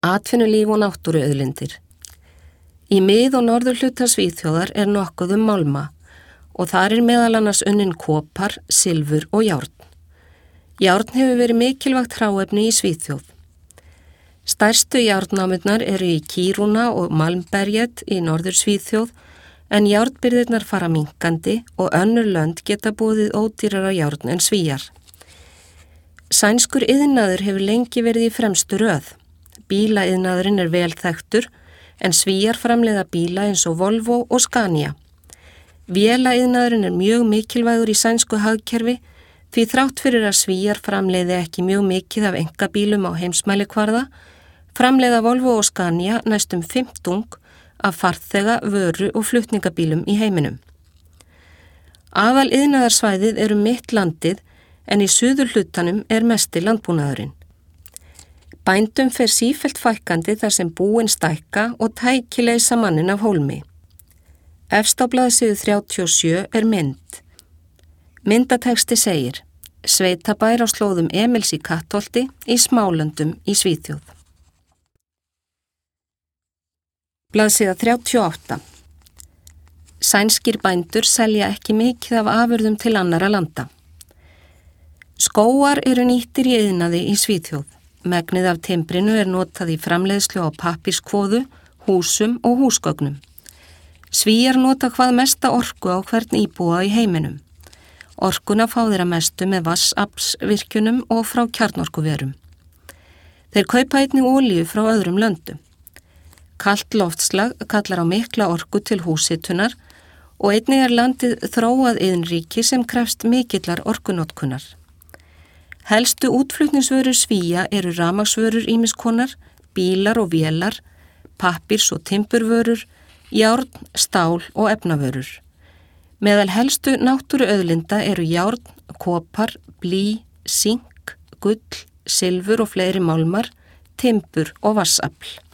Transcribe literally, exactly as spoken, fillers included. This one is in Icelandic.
Atvinnulíf og náttúruauðlindir. Í mið- og norðurhluta Svíþjóðar er nokkuð um málma og þar er meðal annars unnin kopar, silfur og járn. Járn hefur verið mikilvægt hráefni í Svíþjóð. Stærstu járnnámurnar eru í Kiruna og Malmberget í norður Svíþjóð en járnbirgðirnar fara minkandi og önnur lönd geta boðið ódýrara járn en Svíar. Sænskur iðnaður hefur lengi verið í fremstu röð. Bílaiðnaðurinn er vel þekktur en Svíar framleiða bíla eins og Volvo og Scania. Vélaiðnaðurinn er mjög mikilvægur í sænsku hagkerfi því þrátt fyrir að Svíar framleiði ekki mjög mikið af einkabílum á heimsmælikvarða, framleiða Volvo og Scania næstum fimmtung af farþega, vöru og flutningabílum í heiminum. Aðal iðnaðarsvæðið eru mitt landið en í suðurhlutanum er mesti landbúnaðurinn. Bændum fer sífellt fækkandi þar sem búin stækka og tæki leysa mannin af hólmi. Efst á blaðsíðu þrjátíu og sjö er mynd. Myndatexti segir: Sveitabær á slóðum Emils í Kattholti í Smálöndum í Svíþjóð. Blaðsíða þrjátíu og átta. Sænskir bændur selja ekki mikið af afurðum til annarra landa. Skógar eru nýttir í iðnaði í Svíþjóð. Megnið af timbrinu er notað í framleiðslu á pappírskvoðu, húsum og húsgögnum. Svíar nota hvað mesta orku á hvern íbúa í heiminum. Orkuna fá þeir að mestu með vatnsaflsvirkjunum og frá kjarnorkuverum. Þeir kaupa einnig olíu frá öðrum löndum. Kalt loftslag kallar á mikla orku til húshitunar og einnig er landið þróað iðnríki sem krefst mikillar orkunotkunar. Helstu útflutningsvörur Svía eru rafmagnsvörur ýmiss konar, bílar og vélar, pappirs- og timburvörur, járn, stál og efnavörur. Meðal helstu náttúruauðlinda eru járn, kopar, blý, sink, gull, silfur og fleiri málmar, timbur og vatnsafl.